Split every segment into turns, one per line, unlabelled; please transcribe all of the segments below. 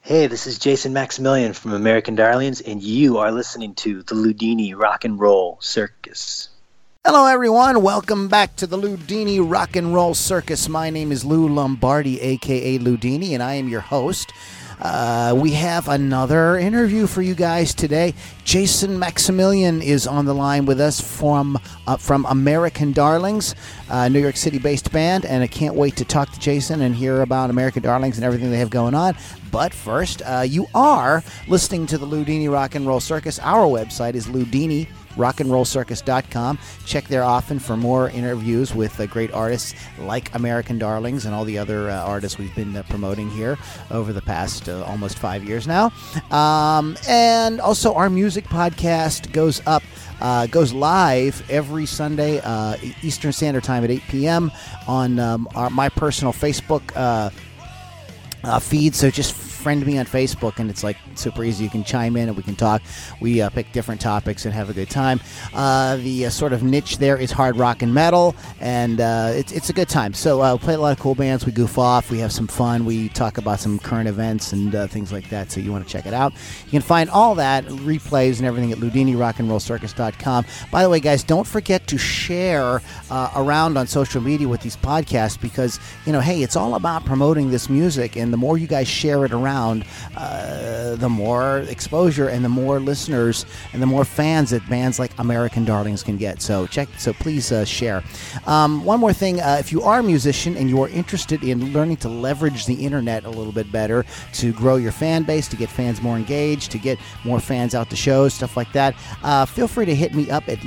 Hey, this is Jason Maximilian from American Darlings, and you are listening to the Ludini Rock and Roll Circus.
Hello, everyone. Welcome back to the Ludini Rock and Roll Circus. My name is Lou Lombardi, a.k.a. Ludini, and I am your host. We have another interview for you guys today. Jason Maximilian is on the line with us from American Darlings, New York City-based band, and I can't wait to talk to Jason and hear about American Darlings and everything they have going on. But first, you are listening to the Ludini Rock and Roll Circus. Our website is ludinirockandrollcircus.com. Check there often for more interviews with great artists like American Darlings and all the other artists we've been promoting here over the past almost 5 years now. And also our music podcast goes live every Sunday Eastern Standard Time at 8 p.m. on my personal Facebook feed. So just friend me on Facebook, and it's like super easy. You can chime in and we can talk. We pick different topics and have a good time. The sort of niche there is hard rock and metal, and it's a good time. So we play a lot of cool bands. We goof off. We have some fun. We talk about some current events and things like that. So you want to check it out. You can find all that, replays and everything at ludinirockandrollcircus.com. By the way, guys, don't forget to share around on social media with these podcasts, because, hey, it's all about promoting this music, and the more you guys share it around, the more exposure and the more listeners and the more fans that bands like American Darlings can get. So please share. One more thing, if you are a musician and you are interested in learning to leverage the internet a little bit better to grow your fan base, to get fans more engaged, to get more fans out to shows, stuff like that, feel free to hit me up at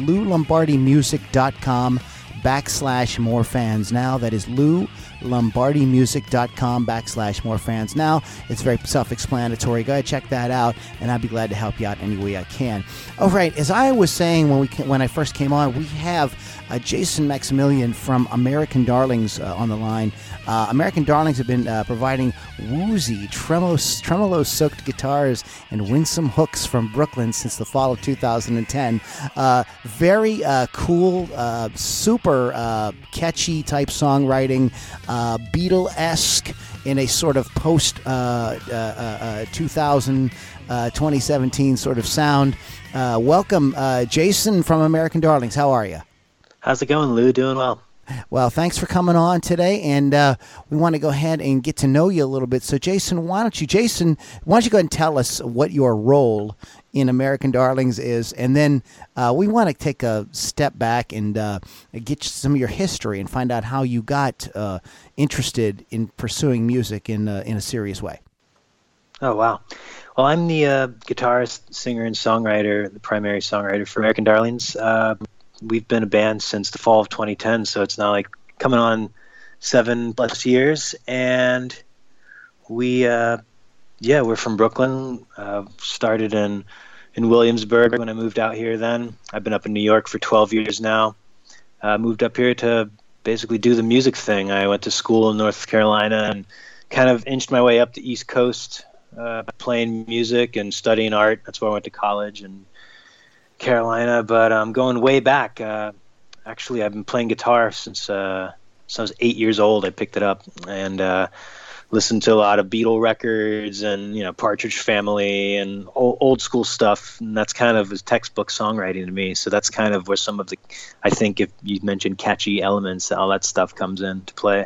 loulombardimusic.com/more fans now. That is loulombardimusic.com/more fans now. It's very self-explanatory. Go ahead, check that out, and I'd be glad to help you out any way I can. All right, as I was saying when I first came on, we have Jason Maximilian from American Darlings on the line. American Darlings have been providing woozy, tremolo-soaked guitars and winsome hooks from Brooklyn since the fall of 2010. Very cool, super catchy type songwriting, Beatle-esque in a sort of post 2017 sort of sound. Welcome, Jason from American Darlings. How are you?
How's it going, Lou? Doing well.
Well, thanks for coming on today, and we want to go ahead and get to know you a little bit. So, Jason, why don't you go ahead and tell us what your role in American Darlings is, and then we want to take a step back and get some of your history and find out how you got interested in pursuing music in a serious way.
Oh, wow. Well, I'm the guitarist, singer, and songwriter, the primary songwriter for American Darlings. We've been a band since the fall of 2010, so it's now like coming on 7+ years, and we're from Brooklyn. Started in Williamsburg when I moved out here then. I've been up in New York for 12 years now. Moved up here to basically do the music thing. I went to school in North Carolina and kind of inched my way up the East Coast, playing music and studying art. That's where I went to college in Carolina, but I'm going way back. Actually, I've been playing guitar since I was 8 years old. I picked it up and listened to a lot of Beatle records and Partridge Family and old school stuff. And that's kind of textbook songwriting to me. So that's kind of where some of the, I think, if you mentioned catchy elements, all that stuff comes into play.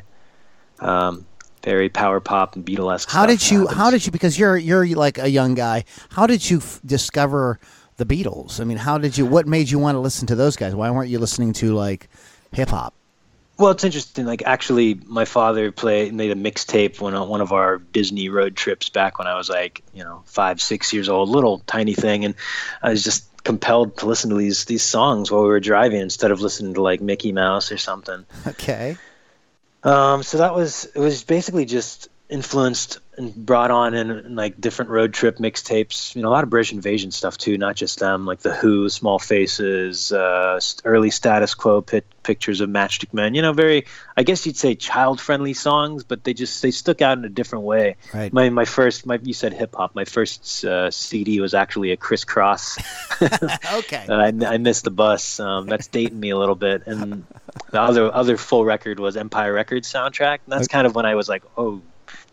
Very power pop and Beatlesque. How did you?
Because you're like a young guy. How did you discover the Beatles? I mean, what made you want to listen to those guys? Why weren't you listening to like hip hop?
Well, it's interesting. Like, actually, my father made a mixtape on one of our Disney road trips back when I was like, 5-6 years old, little tiny thing, and I was just compelled to listen to these songs while we were driving instead of listening to like Mickey Mouse or something.
Okay.
So it was basically just influenced and brought on in like different road trip mixtapes, a lot of British Invasion stuff too, not just them, like The Who, Small Faces, early Status Quo pictures of Matchstick Men, very, I guess you'd say child-friendly songs, but they stuck out in a different way.
Right.
You said hip-hop, my first CD was actually a Criss Cross.
Okay.
I missed the bus. That's dating me a little bit. And the other full record was Empire Records soundtrack, and that's kind of when I was like, oh,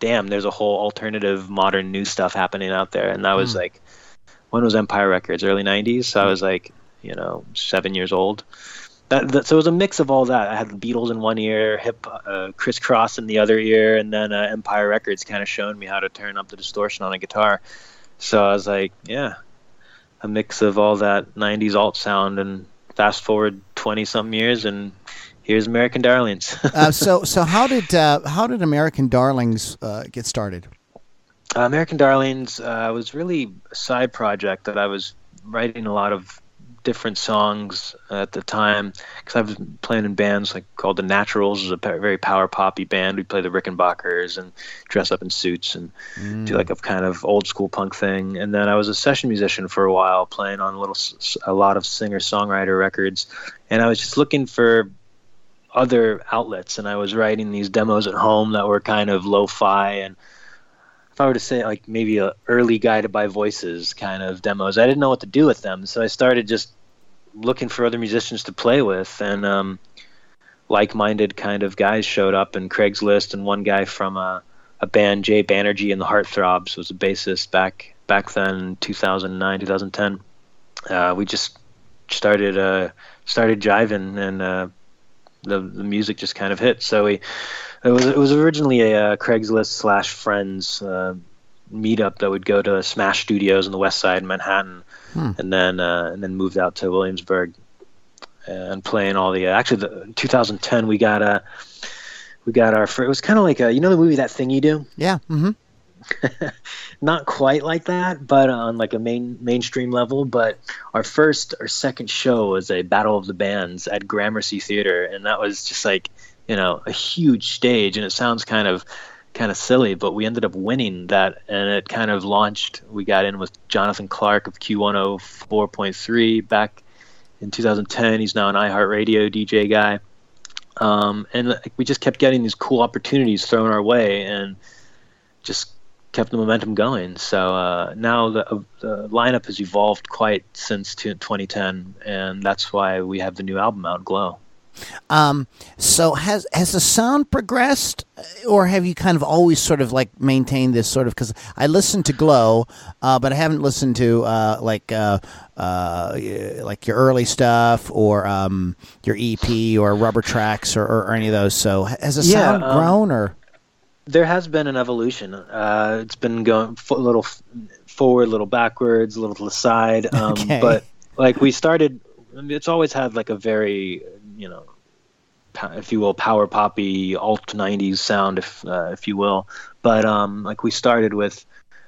damn, there's a whole alternative, modern, new stuff happening out there. And that was like, when was Empire Records? Early 90s. So I was like, 7 years old. So it was a mix of all that. I had the Beatles in one ear, Criss Cross in the other ear, and then Empire Records kind of showing me how to turn up the distortion on a guitar. So I was like, yeah, a mix of all that 90s alt sound, and fast forward 20-something years, and here's American Darlings.
So how did American Darlings get started?
American Darlings was really a side project that I was writing a lot of different songs at the time, because I was playing in bands called The Naturals, is a very power poppy band. We'd play the Rickenbackers and dress up in suits and do like a kind of old school punk thing. And then I was a session musician for a while, playing on a lot of singer-songwriter records. And I was just looking for other outlets, and I was writing these demos at home that were kind of lo-fi, and if I were to say like maybe a early Guided by Voices kind of demos, I didn't know what to do with them. So I started just looking for other musicians to play with, and like-minded kind of guys showed up in Craigslist, and one guy from a band, Jay Banerjee and the Heartthrobs, was a bassist back then, 2009, 2010. We just started jiving, and the music just kind of hit. So it was originally a Craigslist / friends meetup that would go to Smash Studios on the west side in Manhattan, and then moved out to Williamsburg and playing all the in 2010 we got our first, it was kind of like the movie That Thing You Do.
Yeah.
Not quite like that, but on like a mainstream level. But our second show was a Battle of the Bands at Gramercy Theater, and that was just like, a huge stage, and it sounds kind of silly, but we ended up winning that, and it kind of launched. We got in with Jonathan Clark of Q104.3 back in 2010. He's now an iHeartRadio DJ guy, and we just kept getting these cool opportunities thrown our way, and just kept the momentum going. So now the lineup has evolved quite since 2010, and that's why we have the new album out, Glow.
So has the sound progressed, or have you kind of always sort of like maintained this sort of, because I listened to Glow, but I haven't listened to like your early stuff, or your EP or Rubber Tracks, or any of those. So has the sound grown, or?
There has been an evolution. It's been going a little forward, a little backwards, a little to the side.
Okay.
But like we started, it's always had like a very, if you will, power poppy alt 90s sound, if you will. But like we started with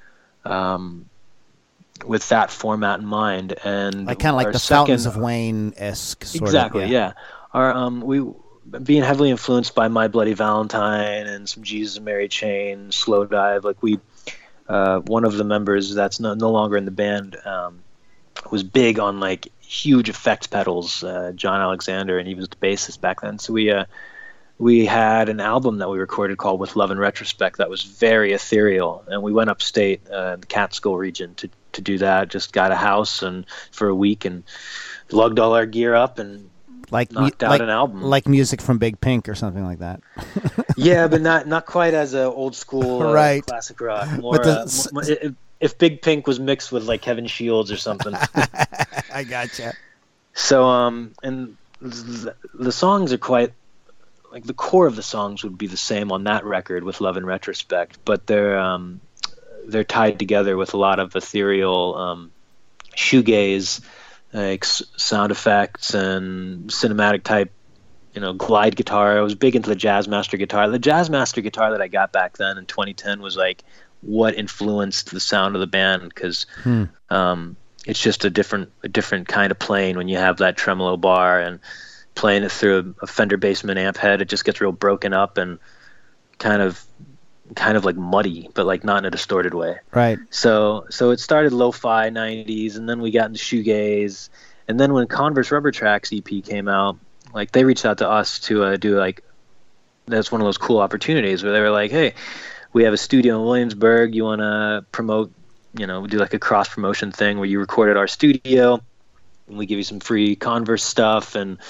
that format in mind, and
like kind of like the Fountains of Wayne-esque sort of.
Exactly. Yeah. Our being heavily influenced by My Bloody Valentine and some Jesus and Mary Chain, Slow Dive. Like one of the members that's no longer in the band was big on like huge effects pedals, John Alexander, and he was the bassist back then. So we had an album that we recorded called With Love in Retrospect that was very ethereal, and we went upstate, the Catskill region, to do that. Just got a house and for a week and lugged all our gear up and knocked out an album. Like
music from Big Pink or something like that.
Yeah, but not quite as a old school
right.
Classic rock. More, if Big Pink was mixed with like Kevin Shields or something.
I gotcha.
So and the songs are quite like, the core of the songs would be the same on that record With Love in Retrospect, but they're tied together with a lot of ethereal shoegaze, like sound effects and cinematic type, glide guitar. I was big into the Jazzmaster guitar. The Jazzmaster guitar that I got back then in 2010 was like what influenced the sound of the band, because it's just a different kind of playing when you have that tremolo bar, and playing it through a Fender Bassman amp head, it just gets real broken up and kind of like muddy, but like not in a distorted way.
Right.
So it started lo-fi 90s, and then we got into shoegaze, and then when Converse Rubber Tracks EP came out, like they reached out to us to do like, that's one of those cool opportunities where they were like, hey, we have a studio in Williamsburg, you want to promote, we do like a cross promotion thing where you record at our studio and we give you some free Converse stuff, and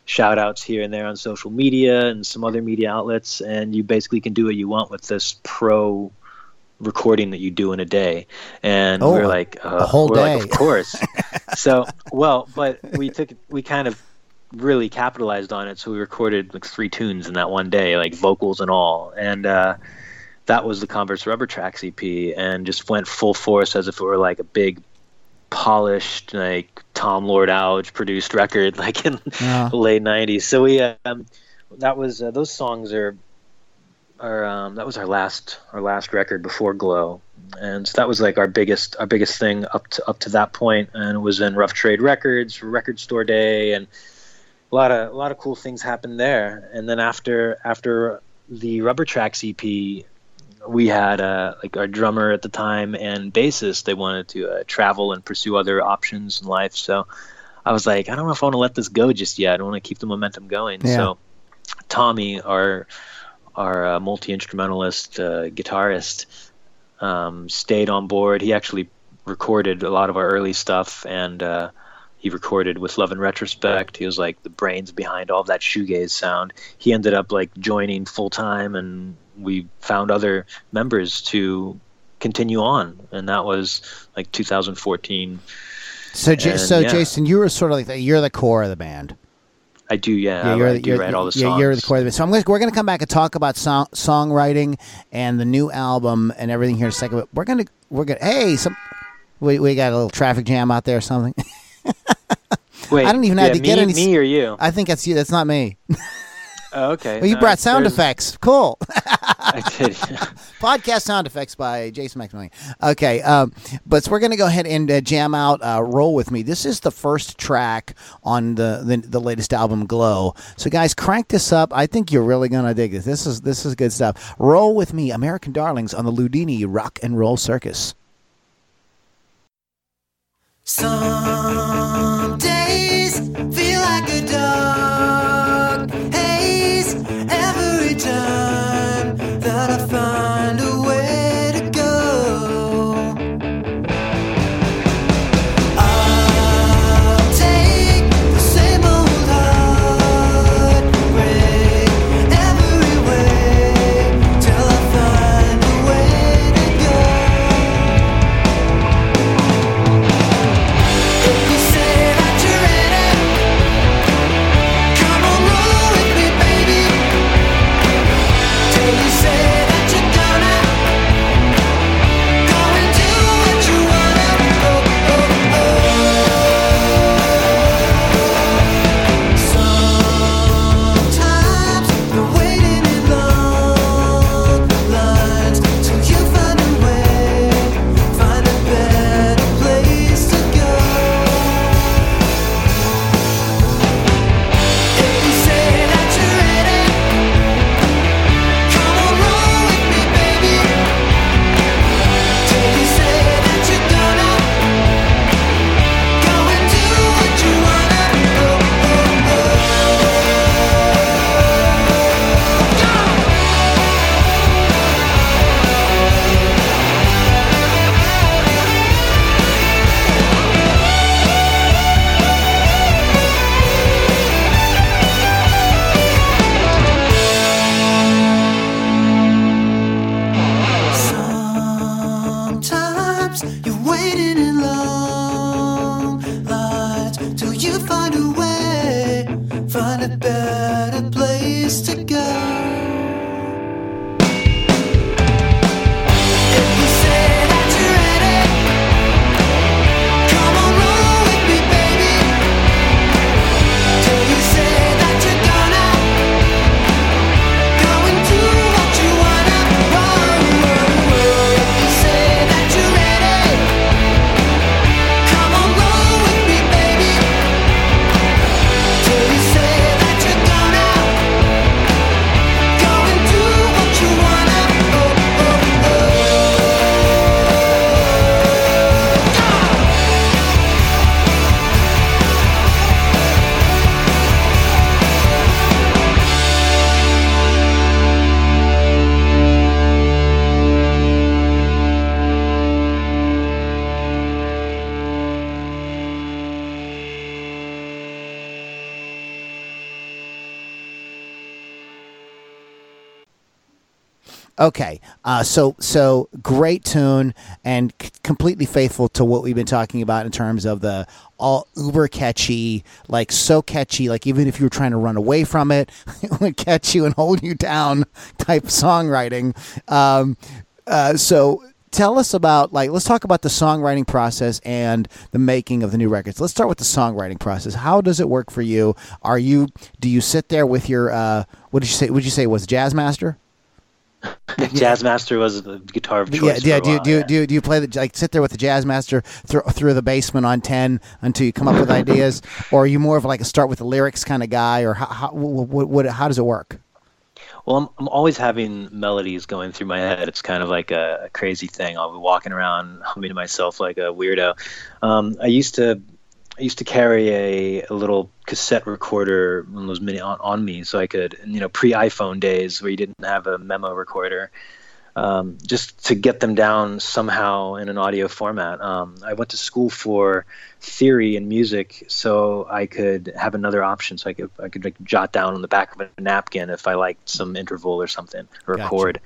shout outs here and there on social media and some other media outlets, and you basically can do what you want with this pro recording that you do in a day. And we're like,
a whole day.
Like, of course. But we kind of really capitalized on it. So we recorded like 3 tunes in that one day, like vocals and all. And that was the Converse Rubber Tracks EP, and just went full force as if it were like a big polished, like Tom Lord Alge produced record, like in the late 90s. So we that was those songs are that was our last record before Glow, and so that was like our biggest thing up to that point, and it was in Rough Trade Records, Record Store Day, and a lot of cool things happened there. And then after the Rubber Tracks EP, we had like our drummer at the time and bassist, they wanted to travel and pursue other options in life. So I was like, I don't know if I want to let this go just yet. I want to keep the momentum going. Yeah. So Tommy, our multi-instrumentalist guitarist, stayed on board. He actually recorded a lot of our early stuff, and he recorded with Love in Retrospect. He was like the brains behind all of that shoegaze sound. He ended up like joining full time, and we found other members to continue on, and that was like 2014.
So Jason, you were sort of like you're the core of the band.
I do, yeah. I do write all the songs.
Yeah, you're the core of the band. So we're going to come back and talk about songwriting and the new album and everything here in a second. But we're gonna we got a little traffic jam out there or something.
Wait,
I don't even have to get any.
Me or you?
I think that's you. That's not me.
Oh, okay.
Well, you brought sound effects. Cool.
I did.
Podcast sound effects by Jason McNamee. Okay, but so we're going to go ahead and jam out "Roll With Me." This is the first track on the latest album, Glow. So, guys, crank this up. I think you're really going to dig this. This is good stuff. "Roll With Me," American Darlings on the Ludini Rock and Roll Circus.
Some days feel like a dog haze every time that I find a way to go. I'll take the same old heartbreak every way till I find a way to go. If you
Okay, so great tune and completely faithful to what we've been talking about in terms of the all uber catchy, like so catchy, like even if you were trying to run away from it, it would catch you and hold you down type songwriting. So tell us about, like, let's talk about the songwriting process and the making of the new records. Let's start with the songwriting process. How does it work for you? Do you sit there with your what did you say? Would you say it was Jazzmaster?
Jazzmaster was the guitar of choice.
Yeah.
For a while,
Do you play like sit there with the Jazzmaster through the basement on 10 until you come up with ideas, or are you more of like a start with the lyrics kind of guy, or how does it work?
Well, I'm always having melodies going through my head. It's kind of like a crazy thing. I'll be walking around humming to myself like a weirdo. I used to carry a little cassette recorder, one of those mini on me, so I could, pre-iPhone days where you didn't have a memo recorder, just to get them down somehow in an audio format. I went to school for theory and music, so I could have another option. So I could like jot down on the back of a napkin if I liked some interval or something, or a
Gotcha.
chord.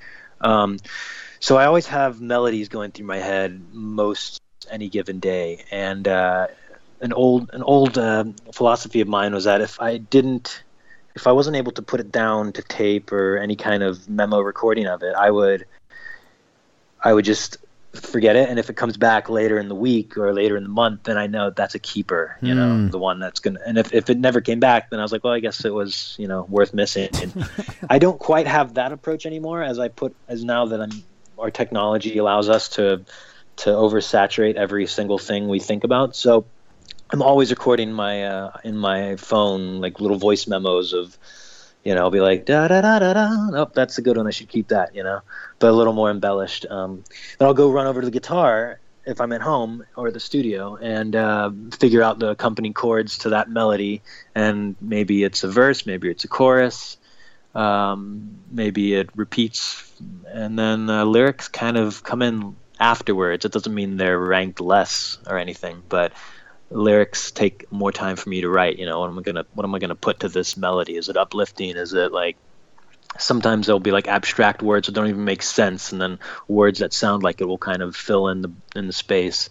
So I always have melodies going through my head most any given day, and an old philosophy of mine was that if I wasn't able to put it down to tape or any kind of memo recording of it, I would just forget it. And if it comes back later in the week or later in the month, then I know that's a keeper, the one that's gonna. And if it never came back, then I was like, well, I guess it was worth missing. And I don't quite have that approach anymore, as now that our technology allows us to oversaturate every single thing we think about. So I'm always recording in my phone, like little voice memos of, I'll be like, da da da da da. Oh, that's a good one. I should keep that, but a little more embellished. Then I'll go run over to the guitar if I'm at home or the studio and figure out the accompanying chords to that melody. And maybe it's a verse, maybe it's a chorus, maybe it repeats, and then lyrics kind of come in afterwards. It doesn't mean they're ranked less or anything, but lyrics take more time for me to write. What am I gonna put to this melody? Is it uplifting? Is it like, sometimes there'll be like abstract words that don't even make sense, and then words that sound like it will kind of fill in the space.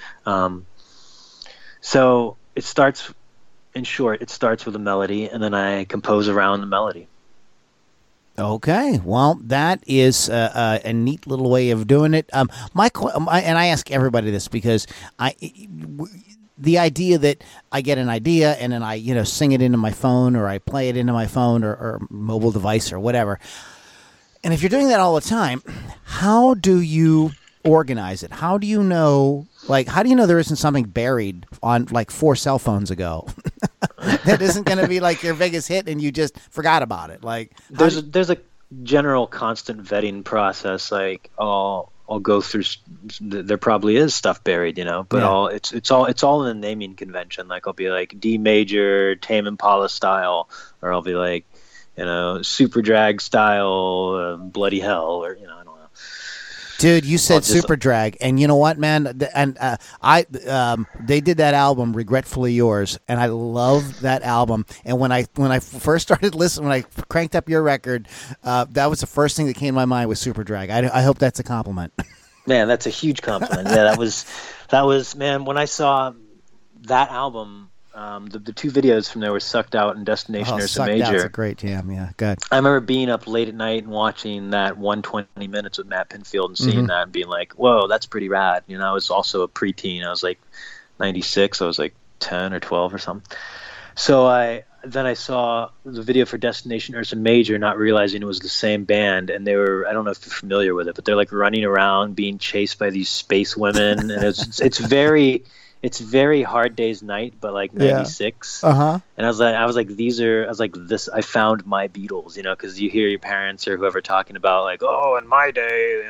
So it starts with a melody, and then I compose around the melody.
Okay, well, that is a neat little way of doing it. And I ask everybody this because the idea that I get an idea and then I, sing it into my phone, or I play it into my phone or mobile device or whatever. And if you're doing that all the time, how do you organize it? How do you know there isn't something buried on like 4 cell phones ago that isn't going to be like your biggest hit and you just forgot about it? Like
there's a general constant vetting process. Like I'll go through. There probably is stuff buried, but
Yeah.
it's all in the naming convention. Like I'll be like D major, Tame Impala style, or I'll be like, Super Drag style, Bloody Hell, or I don't know.
Dude, you said Super Drag, and you know what, man? And they did that album, Regretfully Yours, and I love that album. And when I first started listening, when I cranked up your record, that was the first thing that came to my mind was Super Drag. I hope that's a compliment.
Man, that's a huge compliment. Yeah, that was man. When I saw that album, the 2 videos from there were Sucked Out and Destination Ursa
Sucked
Major.
Out's a great jam. Yeah, good.
I remember being up late at night and watching that 120 minutes with Matt Pinfield and seeing that and being like, whoa, that's pretty rad. I was also a preteen. I was like 96. I was like 10 or 12 or something. So I saw the video for Destination Ursa Major, not realizing it was the same band. And they were, I don't know if you're familiar with it, but they're like running around being chased by these space women. And it's very Hard Day's Night, but like 96.
Uh-huh.
And I was like, I found my Beatles, because you hear your parents or whoever talking about like, oh, in my day,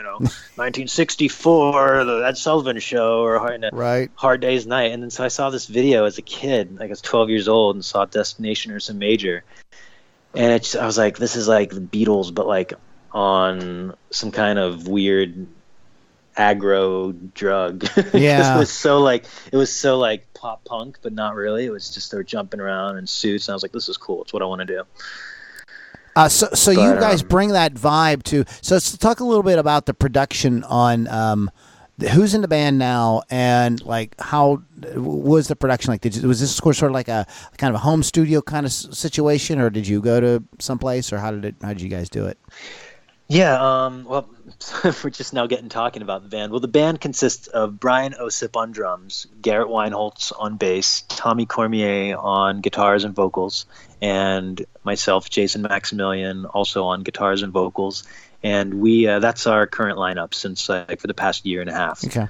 1964, the Ed Sullivan Show, or
Right.
Hard Day's Night. And then so I saw this video as a kid, like I was 12 years old, and saw Destination Ursa Major. And I was like, this is like the Beatles, but like on some kind of weird aggro drug.
Yeah.
It was so like pop punk, but not really. It was just they were jumping around in suits, and I was like, this is cool. It's what I want to do.
So you guys bring that vibe to. So let's talk a little bit about the production on who's in the band now, and like how was the production like? Was this sort of like a kind of a home studio kind of situation, or did you go to someplace, or how did you guys do it?
Yeah, well, we're just now talking about the band. Well, the band consists of Brian Osip on drums, Garrett Weinholtz on bass, Tommy Cormier on guitars and vocals, and myself, Jason Maximilian, also on guitars and vocals. And we that's our current lineup since for the past year and a half.
Okay.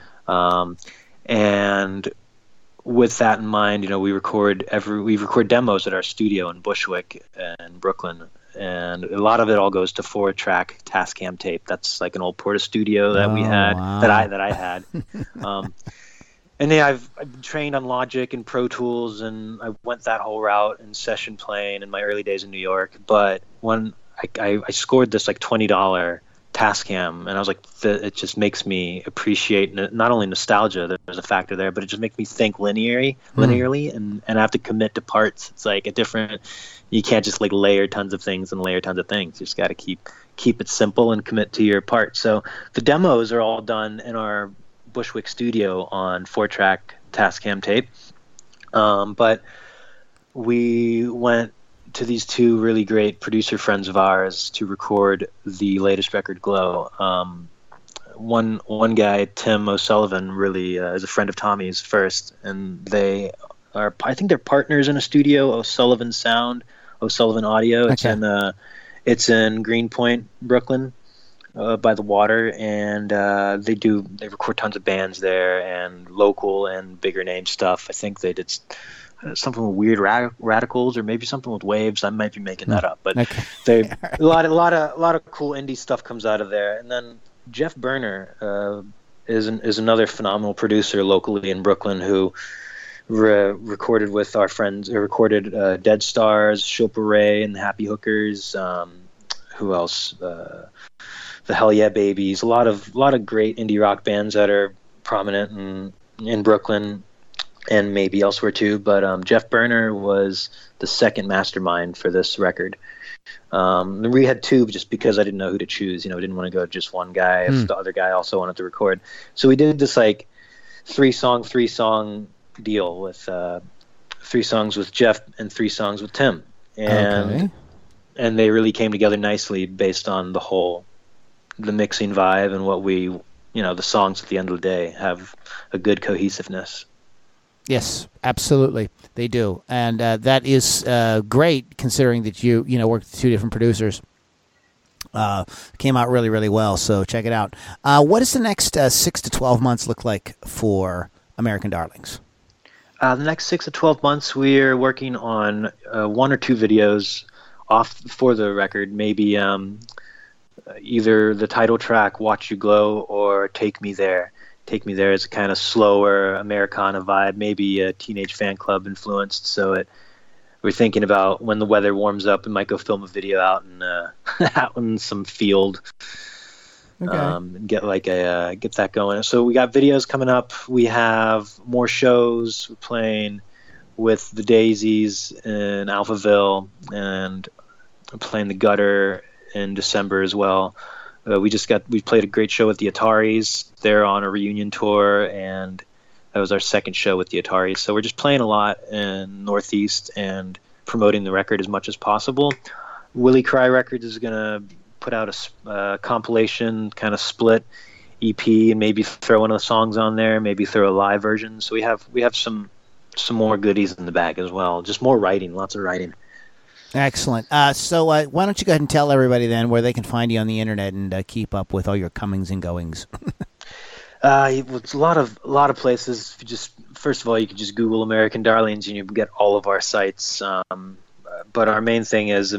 And with that in mind, we record demos at our studio in Bushwick and Brooklyn. And a lot of it all goes to 4-track Tascam tape. That's like an old Porta Studio that we had,
wow.
that I had. And yeah, I've been trained on Logic and Pro Tools, and I went that whole route in session playing in my early days in New York. But when I scored this like $20 Tascam, and I was like, it just makes me appreciate not only nostalgia, there's a factor there, but it just makes me think linearly, and I have to commit to parts. It's like you can't just like layer tons of things. You just got to keep it simple and commit to your part. So the demos are all done in our Bushwick studio on 4-track Tascam tape. But we went to these two really great producer friends of ours to record the latest record, Glow. One guy, Tim O'Sullivan, really is a friend of Tommy's first, and I think they're partners in a studio, O'Sullivan Sound, O'Sullivan Audio. It's in Greenpoint, Brooklyn, by the water, and they record tons of bands there, and local and bigger name stuff. I think they did something with Weird Radicals, or maybe something with Waves. I might be making that up, but a lot of cool indie stuff comes out of there. And then Jeff Berner is another phenomenal producer locally in Brooklyn who recorded with our friends. Recorded Dead Stars, Shilpa Ray, and the Happy Hookers. Who else? The Hell Yeah Babies. A lot of great indie rock bands that are prominent in Brooklyn and maybe elsewhere too. But Jeff Berner was the second mastermind for this record. We had two just because I didn't know who to choose. I didn't want to go just one guy if the other guy also wanted to record. So we did this like three song deal with 3 songs with Jeff and 3 songs with Tim, and they really came together nicely based on the mixing vibe and what we the songs at the end of the day have a good cohesiveness.
Yes, absolutely, they do, and that is great considering that you worked with 2 different producers. Came out really, really well. So check it out. What does the next 6 to 12 months look like for American Darlings?
The next 6 to 12 months, we're working on 1 or 2 videos off for the record. Maybe either the title track, Watch You Glow, or Take Me There. Take Me There is a kind of slower Americana vibe, maybe a Teenage Fan Club influenced. So we're thinking about when the weather warms up, we might go film a video out in some field. And get that going. So we got videos coming up. We have more shows. We're playing with the Daisies in Alphaville, and we're playing the Gutter in December as well. We played a great show with the Ataris. They're on a reunion tour, and that was our second show with the Ataris. So we're just playing a lot in Northeast and promoting the record as much as possible. Willie Cry Records is gonna put out a compilation kind of split EP, and maybe throw one of the songs on there, maybe throw a live version. So we have some more goodies in the bag as well. Just more writing, lots of writing.
Excellent. So why don't you go ahead and tell everybody then where they can find you on the internet and keep up with all your comings and goings?
It's a lot of places. First of all, you can just Google American Darlings and you can get all of our sites. But our main thing is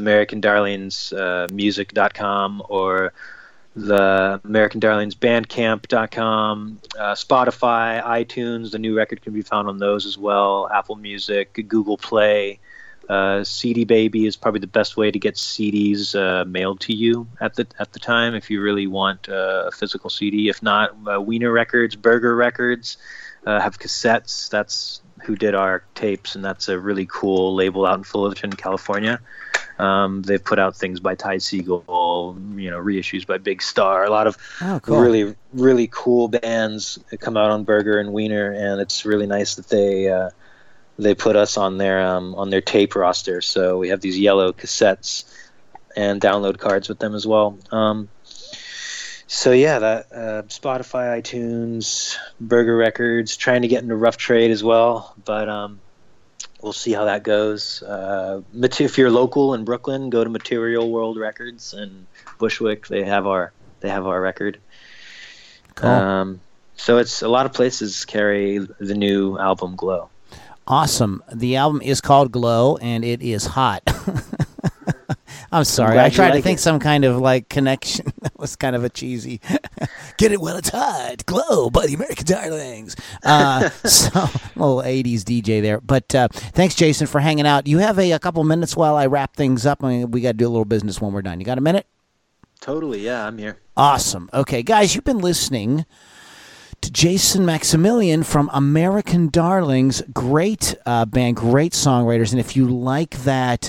AmericanDarlingsmusic.com or the American Darlings Bandcamp.com, Spotify, iTunes. The new record can be found on those as well. Apple Music, Google Play. CD Baby is probably the best way to get CDs mailed to you at the time if you really want a physical CD. If not, Wiener Records, Burger Records have cassettes. That's who did our tapes, and that's a really cool label out in Fullerton, California. They've put out things by Ty Segall, reissues by Big Star. A lot of really, really cool bands that come out on Burger and Wiener, and it's really nice that they put us on their tape roster. So we have these yellow cassettes and download cards with them as well. So yeah, that Spotify, iTunes, Burger Records, trying to get into Rough Trade as well, but we'll see how that goes. If you're local in Brooklyn, go to Material World Records and Bushwick. They have our record.
Cool.
So it's a lot of places carry the new album Glow.
Awesome. The album is called Glow, and it is hot. I'm sorry. I tried to think some kind of like connection that was kind of a cheesy. Get it while it's hot. Glow by the American Darlings. So little 80s DJ there. But thanks, Jason, for hanging out. You have a couple minutes while I wrap things up. I mean, we got to do a little business when we're done. You got a minute?
Totally. Yeah, I'm here.
Awesome. Okay, guys, you've been listening to Jason Maximilian from American Darlings. Great band, great songwriters. And if you like that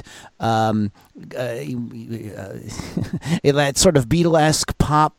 that sort of Beatlesque pop,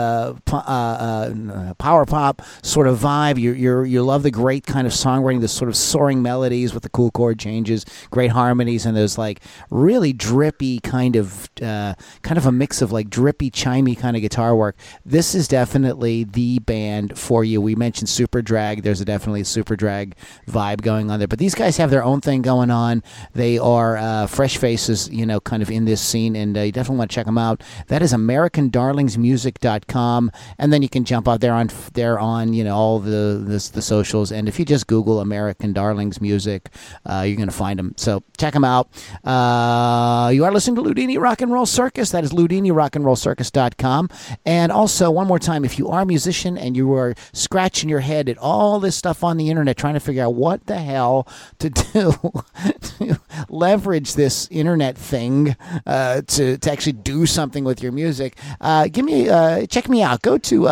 power pop sort of vibe, you love the great kind of songwriting, the sort of soaring melodies with the cool chord changes, great harmonies, and those like really drippy kind of a mix of like drippy, chimey kind of guitar work. This is definitely the band for you. We mentioned Super Drag. There's definitely a Super Drag vibe going on there, but these guys have their own thing going on. They are fresh faces, kind of in this scene, and you definitely want to check them out. That is AmericanDarlingsMusic.com, and then you can jump out there on all the socials, and if you just Google American Darlings Music, you're going to find them. So check them out. You are listening to Loudini Rock and Roll Circus. That is LoudiniRockandRollCircus.com. And also, one more time, if you are a musician and you are scratching your head at all this stuff on the internet, trying to figure out what the hell to do to leverage this internet thing to actually do something with your music, check me out. Go to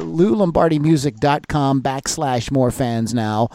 LouLombardiMusic.com/more-fans-now,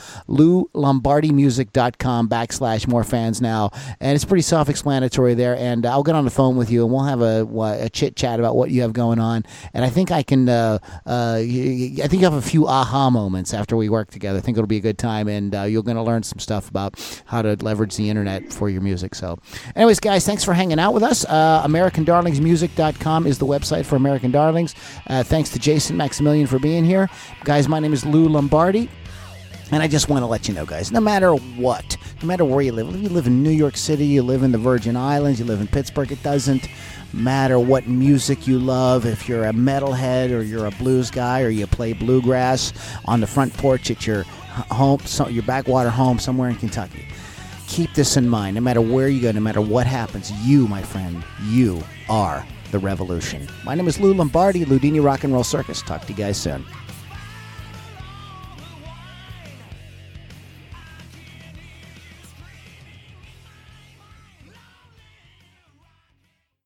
LouLombardiMusic.com/more-fans-now, and it's pretty self-explanatory there, and I'll get on the phone with you and we'll have a chit-chat about what you have going on, and I think I can you have a few aha moments after we work together. I think it'll be a good time, and you're going to learn some stuff about how to leverage the internet for your music. So anyways, guys, thanks for hanging out with us. AmericanDarlingsMusic.com is the website for American Darlings. Thanks to Jason Maximilian for being here. Guys, my name is Lou Lombardi, and I just want to let you know, guys, no matter what, no matter where you live, if you live in New York City, you live in the Virgin Islands, you live in Pittsburgh, it doesn't matter what music you love. If you're a metalhead or you're a blues guy or you play bluegrass on the front porch at your home, your backwater home somewhere in Kentucky, keep this in mind. No matter where you go, no matter what happens, you, my friend, you are the revolution. My name is Lou Lombardi, Loudini Rock and Roll Circus. Talk to you guys soon.